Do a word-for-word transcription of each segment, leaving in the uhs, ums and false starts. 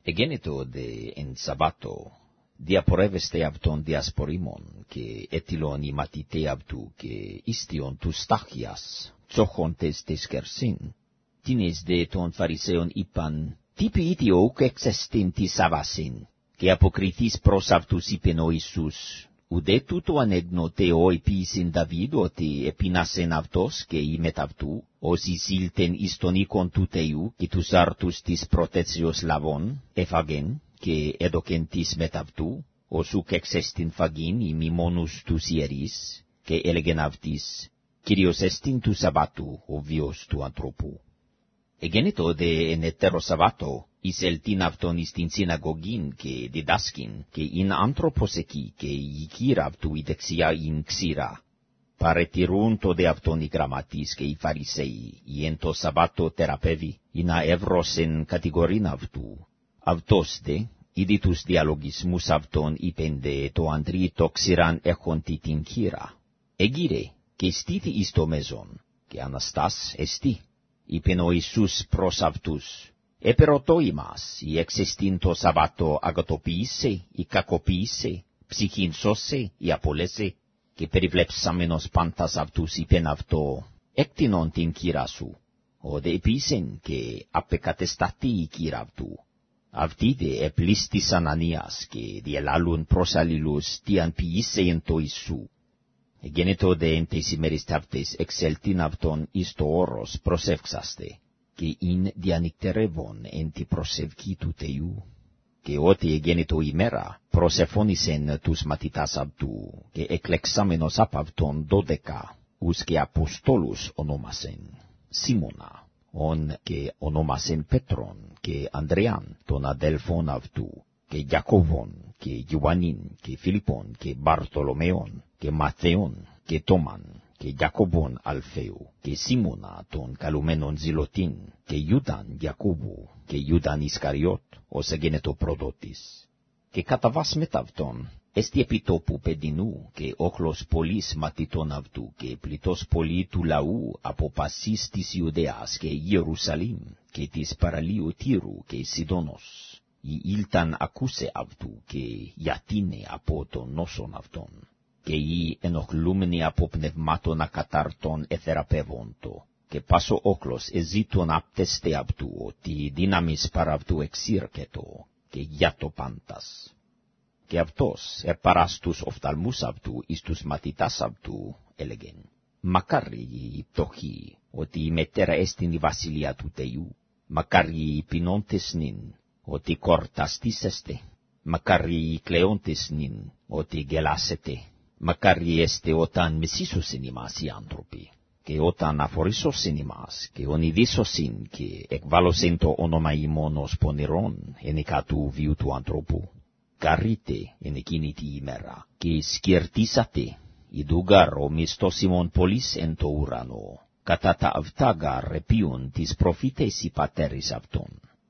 Εγένετο δε εν Σαββάτο, διαπορεύεστε αυτον διασπορήμων, και ετυλον οι μαθητέ αυτού, και ιστιον τους τάχιας, τσοχοντες τες κερσίν. Τίνες δε των Φαρισαίων είπαν, τι ποιητή ουκ εξεστήν τη Σαββασίν, και αποκριθείς προς αυτούς είπεν ο Ιησούς, ουδέ τούτο ανέγνωτε ο επίσην Δαβίδ, ότι επίνασεν αυτός και η μετ' αυτού, ως εισήλθεν εις τον οίκον του Θεού, και τους άρτους της προτέτσιος λαβών, εφαγεν, και έδωκεν της μετ' αυτού, ως ουκ εξεστήν φαγήν οι μη μόνους τους ιερείς, και έλεγεν αυτοίς, Κύριος εστίν του Σαββάτου ο βίος του ανθρώπου. Εγένετο δε εν έτερο Σαββάτο, εισελτήν αυτον εις την συναγωγήν και διδάσκην, και ειν άνθρωπος εκεί, και η κύρα αυτού η δεξιά ειν ξύρα. Παρετηρούν το δε αυτον οι γραμματείς και οι Φαρισαίοι, ή εν το Σαββάτο θεραπεύει, ή να εύρωσεν κατηγορήν αυτού. Αυτός δε, ήδη τους διαλογισμούς αυτον είπεν δε το αντρί το ξηράν έχοντι την κύρα. Εγύρε, και στήθη εις το μεζόν, και αναστάς εστί. Είπεν ο Ιησούς προς αυτούς, επερωτώ ημάς, ή εξεστήν το Σαββάτο αγατοποίησε, ή κακοποίησε, ψυχήν σώσε, ή απολέσε, και περιβλέψαμενος πάντας αυτούς είπεν αυτό, έκτινον την κύρα σου, ο δε επίσεν και απεκατεσταθεί η κύρα αυτού. Αυτοί δε επλίστησαν Ανίας, και διελάλουν προς αλληλούς, τι αν ποιήσε εν το Ιησού. Εγένετο δε εν τες ημέρες ταύτες εξελτήν αυτον εις το όρος προσεύξαστε, και ειν διανυκτερεύον εν τη προσεύκη του Θεού. Και ότι εγένετο ημέρα προσεφώνησεν τους μαθητάς αυτού, και εκλεξάμενος απ' αυτον δώδεκα, ους και αποστόλους ονόμασεν, Σίμωνα, ον και ονόμασεν Πέτρον, και Ανδρεάν, τον αδέλφον αυτού, και Ιακώβον, και Ιωαννήν, και Φιλιππον, και Μπαρτολομαίον, και Μαθαίον, και Τόμαν, και Ιακώβον Αλφαίου, και Σίμωνα τον καλουμένον Ζηλωτήν, και Ιούδαν Ιακώβου, και Ιούδαν Ισκαριώτ, ως εγένετο προδότης. Και κατά βάς μετ' αυτόν, εστι επί τόπου παιδινού, και όχλος πολλής μαθητών αυτού, και πλητός πολλή του λαού από πασίς της Ιουδαίας και Ιερουσαλήμ, και της παραλίου Τύρου και Σιδώνος. Η ήλταν ακούσε αυτού, και γιατίνε από τον νόσον αυτόν, και οι ενοχλούμενοι από πνευμάτων ακαταρτών εθεραπεύοντο, και πάσο όχλος εζήτων απτεστε αυτού, ότι δύναμις παρά αυτού εξήρκετο, και γιάτο πάντας. Και αυτός επαράς τους οφθαλμούς αυτού εις τους μαθητάς αυτού έλεγεν, μακάρι οι πτωχοί, ότι η μετέρα έστιν η βασιλεία του Θεού, μακάρι οι πεινώντες νυν, ότι κορταστήσεστε, μακάρι οι κλαίοντες νυν, ότι γελάσετε, μακάρι έστε όταν μεσίσωσιν ημάς οι άνθρωποι, και όταν αφορίσωσιν ημάς, και ονειδίσωσιν, και εκβάλωσιν το όνομα ημών ως πονηρών, ενικά του βίου του ανθρώπου. Καρείτε εν εκείνη τη ημέρα, και σκερτήσατε, ιδούγαρ ο μισθός ημών πολλής εν το ουρανό, κατά τα αυτά γαρ επίον της προφήτες οι πατέρες αυτών.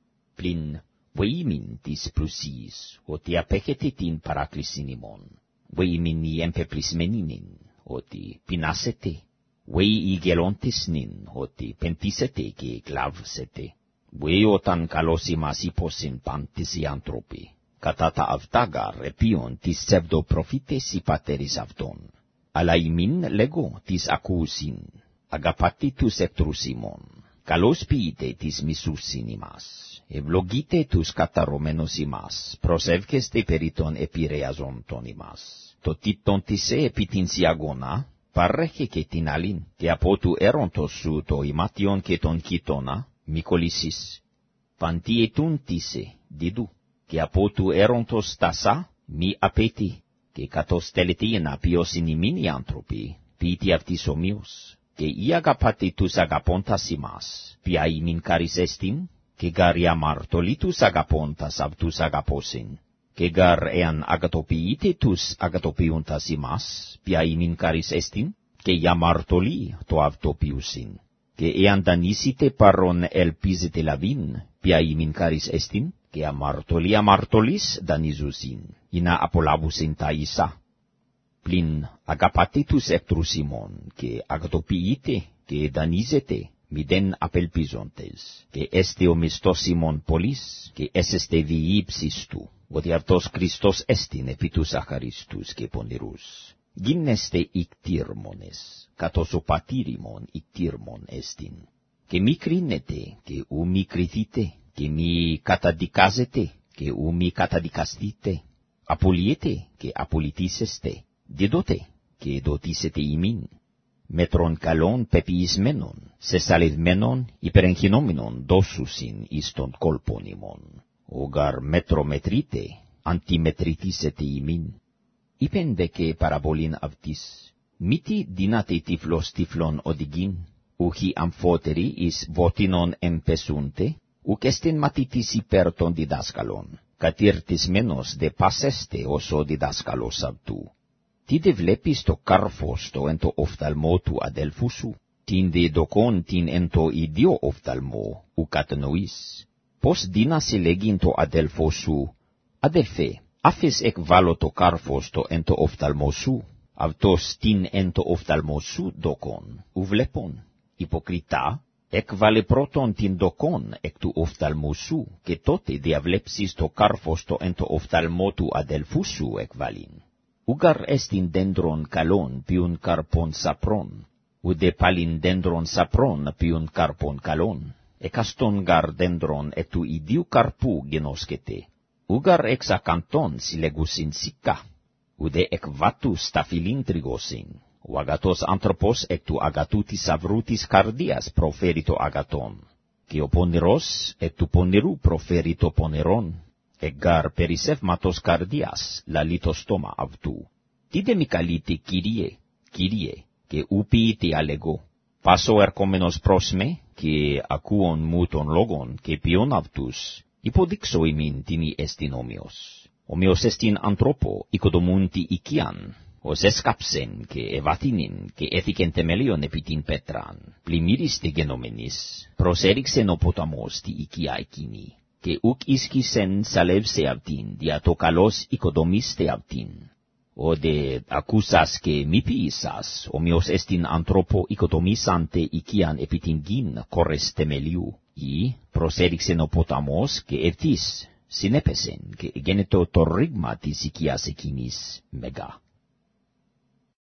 Πλην βοήμην της πλουσίης, ότι απέχετε την παράκλησιν ημών, βοήμην οι εμπεπλισμένην, ότι πεινάσετε, βοή οι γελώντες νυν, ότι πεντήσετε και κλάβσετε, βοή όταν καλώς ημάς υπόσιν πάντες οι άνθρωποι, κατά τα αυτά γαρ επίον της ψευδοπροφήτες οι πατέρες αυτών. Αλλά ημίν λέγω της ακούσιν, αγαπάτε τους εχθρούς ημών, καλώς ποιείτε της μισούσιν ημάς, ευλογείτε τους καταρωμένους ημάς, προσεύχεστε περί των επηρεαζόντων ημάς. Το τίτον της επί την σιαγώνα, παρέχε και την άλλην, και από του έροντος σου το ημάτιον και τον κοιτώνα, μη κολλήσεις. Παντί ετούν τise, δίδου, και από του έροντος τασά, μη απέτη, και κατός τελετή να ποιόσιν ημίν οι άνθρωποι, ποιητή αυτής ομοίως, και ή αγαπάτε τους αγαπώντας ημάς, ποια ημίν κάρις εστίν, και γαρ οι αμαρτωλοί τους αγαπώντας αυτούς αγαπώσιν, και γαρ εάν αγατοποιείτε τους αγατοποιούντας ημάς, ποια ημίν κάρις εστίν, και οι αμαρτωλοί το αυτοποιούσιν, και εάν δανείσετε παρόν ελπίζετε λαβήν, ποια ημίν κάρις εστίν, και αμαρτωλοί αμαρτωλείς δανείζουσιν, ή να απολάβουσιν τα ίσα. Πλην αγαπάτε τους εχθρούς ημών, και αγατοποιείτε, και δανείζετε, miden apelpizontes, que este omistosimon polis, que eseste viipsistu, odiartos Christos estin epitus acharistus que ponerus. Ginneste iktirmones, katosopatirimon iktirmon estin, que mi crinete, que u mi critite, que mi katadikazete, que u mi katadikastite, apoliete, que apolitiseste, didote, que dotisete imin, metron kalon pepiis menon, sesalid menon, hyperenginomenon dosusin iston kolponimon, ogar metrometrite, antimetritisete imin, ipende que parabolin avtis, miti dinate tiflos tiflon odigin, uhi amphoteri is votinon empesunte, uc estin matitis hyperton didaskalon, catirtis menos de passeste oso didaskalos avtu. Tide vlepis to karfos to ento oftalmotu adelfusu, tinde dokon tin ento idio oftalmo, ucatanois. Pos dinasi leginto adelfosu, adelfe, afes ec valo to karfos to ento oftalmosu, avtos tin ento oftalmosu dokon, uvlepon, hipocrita, ec vale proton tin dokon ec tu oftalmosu, que tote diavlepsis to karfos to ento oftalmotu adelfusu ec valin. Ugar estin dendron kalon piun karpon sapron, ude palin dendron sapron piun karpon kalon, ekaston gar dendron et tu idiu karpu genoskete, ugar ex akanton silegusin sika, ude ek vatu stafilintrigosin, uagatos anthropos et tu agatutis avrutis cardias proferito agaton, que oponeros et tu poneru proferito poneron, egar perisef matos cardias la litostoma avtu. Tide micalite Kyrie, Kyrie, que upiite alego, paso ercomenos prosme, que acuon muton logon, que pion avtus, hipodixo imin tini estin homios. Homios estin anthropo, icodomunti ician, os escapsen, que evatinin, que ethicen temelion epitin petran, plimiris de genomenis, proserixen opotamos ti icia ecini, que uc iscisen salevse avtin, diatocalos icodomiste avtin, o de accusas que mipiisas, homios estin anthropo icodomisante ician epitingin corres temeliu, i proserixen opotamos que evtis, sinepesen, que geneto torrigmatis icias ecinis mega.